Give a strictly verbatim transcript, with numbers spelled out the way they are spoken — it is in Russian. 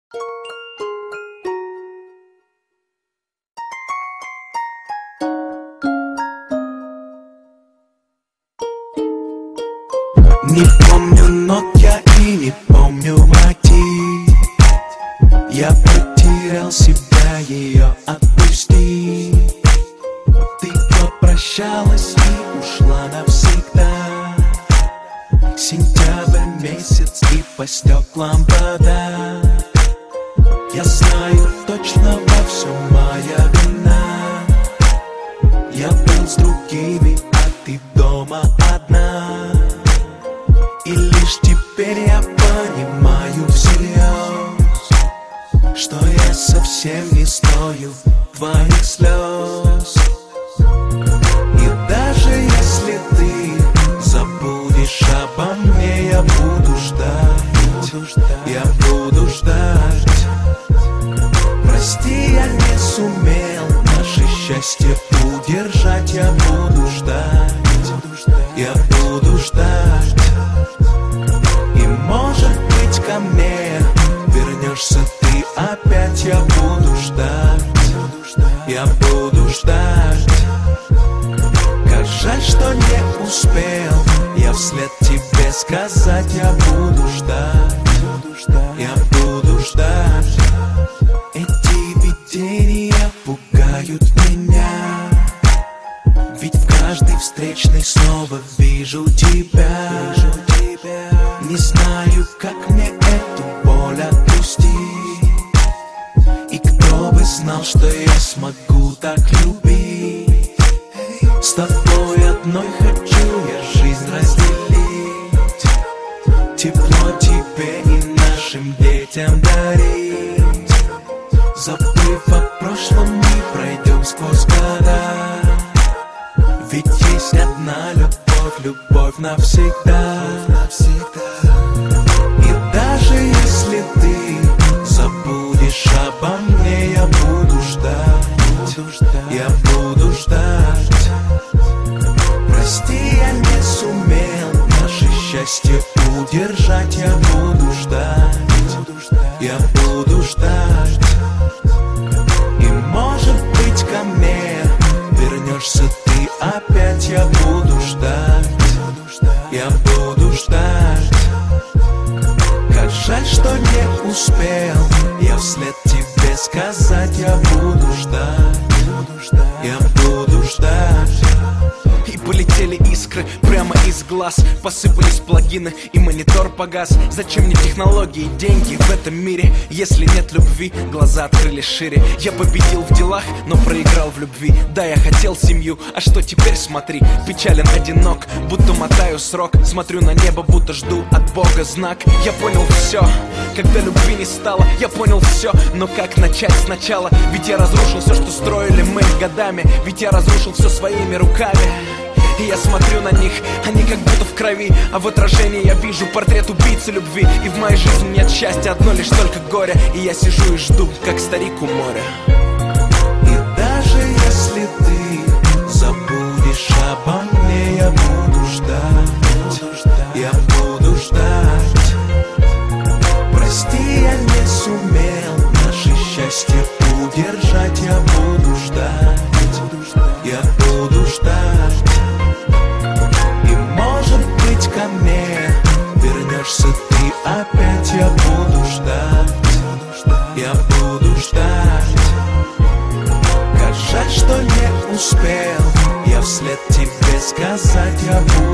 Не помню нот я и не помню мотив. Я потерял себя, ее отпусти. Ты попрощалась и ушла навсегда. Сентябрь месяц и по стеклам вода. Я знаю точно, во всем моя вина. Я был с другими, а ты дома одна. И лишь теперь я понимаю всерьез, что я совсем не стою твоих слез. И даже если ты забудешь обо мне, я буду ждать, я буду ждать. Прости, я не сумел наше счастье удержать. Я буду ждать, я буду ждать. И может быть ко мне вернешься ты опять. Я буду ждать, я буду ждать. Как жаль, что не успел я вслед тебе сказать. Я буду ждать, я буду ждать. Эти видения пугают меня, ведь в каждый встречный снова вижу тебя. Не знаю, как мне эту боль отпустить. И кто бы знал, что я смогу так любить. С тобой одной хочу я жизнь разделить, тепло тебе и нашим детям дарить. Забыв о прошлом, мы пройдем сквозь года. Ведь есть одна любовь, любовь навсегда. И даже если ты забудешь обо мне, я буду ждать, я буду ждать. Прости, я не сумел наше счастье удержать. Я буду ждать, я буду ждать. И может быть ко мне вернешься ты опять. Я буду ждать, я буду ждать. Как жаль, что не успел я вслед тебе сказать. Я буду ждать, я буду ждать. И полетели искры прямо из глаз. Посыпались плагины и монитор погас. Зачем мне технологии, деньги в этом мире, если нет любви? Глаза открылись шире. Я победил в делах, но проиграл в любви. Да, я хотел семью, а что теперь, смотри. Печален, одинок, будто мотаю срок. Смотрю на небо, будто жду от Бога знак. Я понял все, когда любви не стало. Я понял все, но как начать сначала? Ведь я разрушил все, что строили мы годами. Ведь я разрушил все своими руками. И я смотрю на них, они как будто в крови. А в отражении я вижу портрет убийцы любви. И в моей жизни нет счастья, одно лишь только горе. И я сижу и жду, как старик у моря. И даже если ты забудешь обо мне, я буду ждать, я буду ждать. Прости, я не сумел наше счастье удержать. Я буду ждать, я буду ждать. И может быть ко мне вернешься ты опять. Я буду ждать, я буду ждать. Как жаль, что не успел я вслед тебе сказать. Я буду